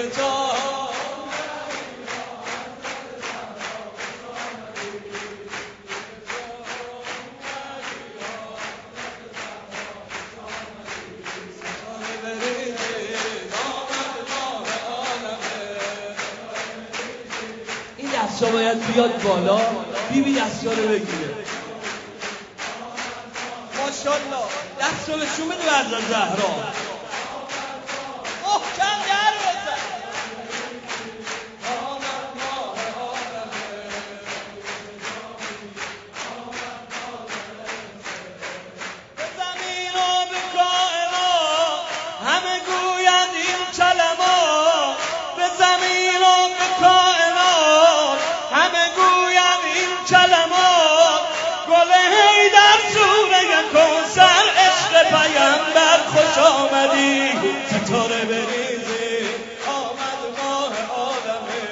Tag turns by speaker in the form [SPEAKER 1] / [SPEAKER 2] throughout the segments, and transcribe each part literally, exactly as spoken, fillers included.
[SPEAKER 1] تا این دستا باید بیاد بالا، بیبی دستا رو بگیره. ماشاءالله دستا بهشون بده برزن زهرا محکم در بزن. به زمین و به کائنات همه گویند این کلمات، به زمین و به کائنات همه گویند این کلمات. گل حیدر سوره کوثر عشق پیامبر خوش آمدی، ستاره بریزی آمد ماه عالمه.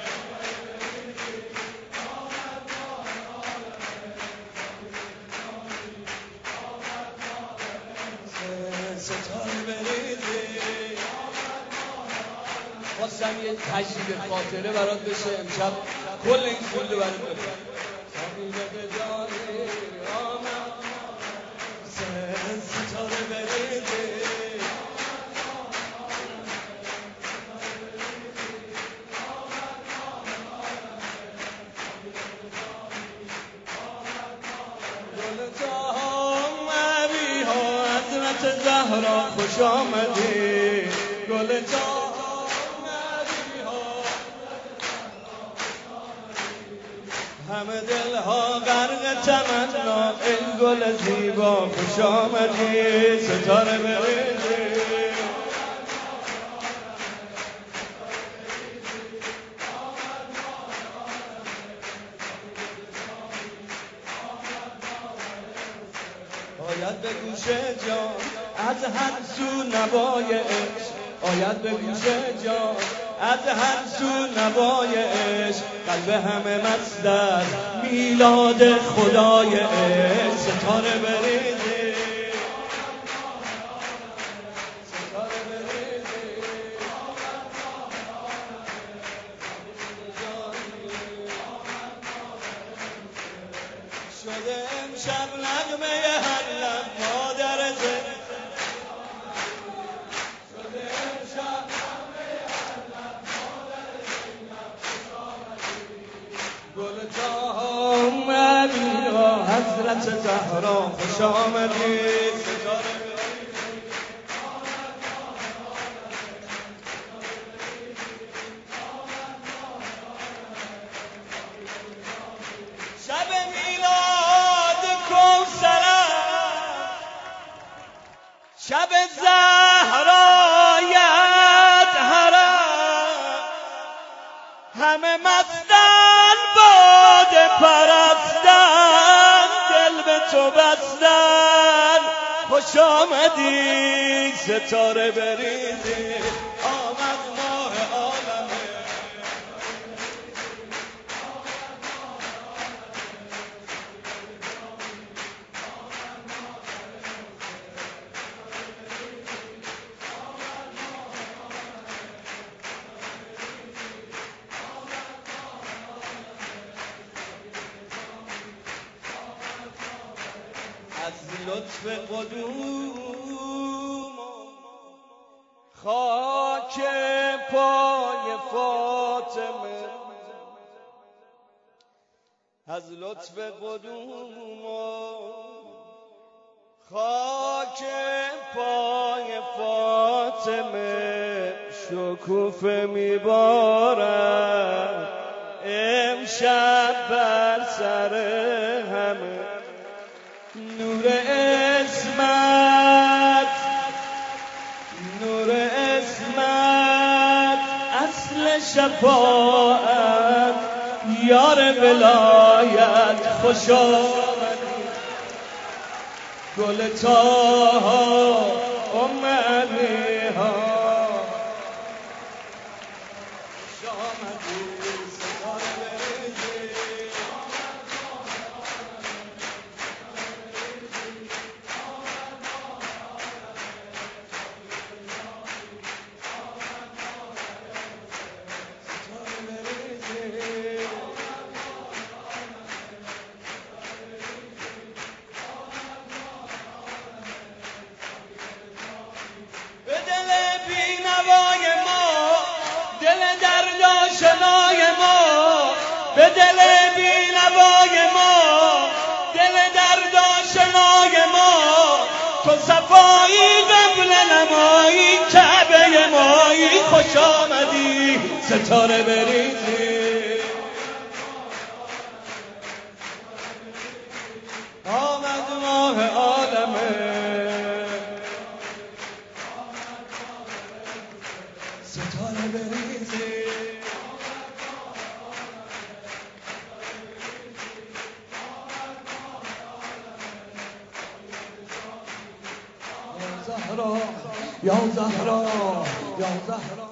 [SPEAKER 1] ستاره بریزی خواستم یه تجدید خاطره برات بشه امشب کل این کل برات بشه. زمینه به جانی آمد ستاره بریزی گل جهان نبی ها حضرت زهرا خوش آمدی. گل جهان نبی ها همه دلها غرق تمنا، ای گل زیبا خوش آمدی. ستاره بریزی آید به گوش جان از هر سو نوای عشق، آید به گوش جان از هر سو نوای عشق. قلب همه مست است میلاد خدای عشق. ستاره بریزی ستاره بریزی شده امشب نغمه هر لب مادر زنده، شده امشب نغمه هر لب مادر زنده. گل جهان نبی ها حضرت زهرا خوش آمدی. شب میلاد کوثر شب زهرایت حرم، همه مستن باده پرستن، دل به تو بستن. خوش آمدی ستاره بریزی آمد ماه عالمه. از لطف قدوم خاک پای فاطمه، از لطف قدوم خاک پای فاطمه شکوفه میبارد امشب بر سر همه. نور اسمت نور اسمت اصل شفاعت یار ولایت خوش آمدی. گل تاها ام علیها خوش آمدی. ستاره بریزی ستاره بریزی آمد ماه عالمه ستاره بریزی یا زهرا یا زهرا یا زهرا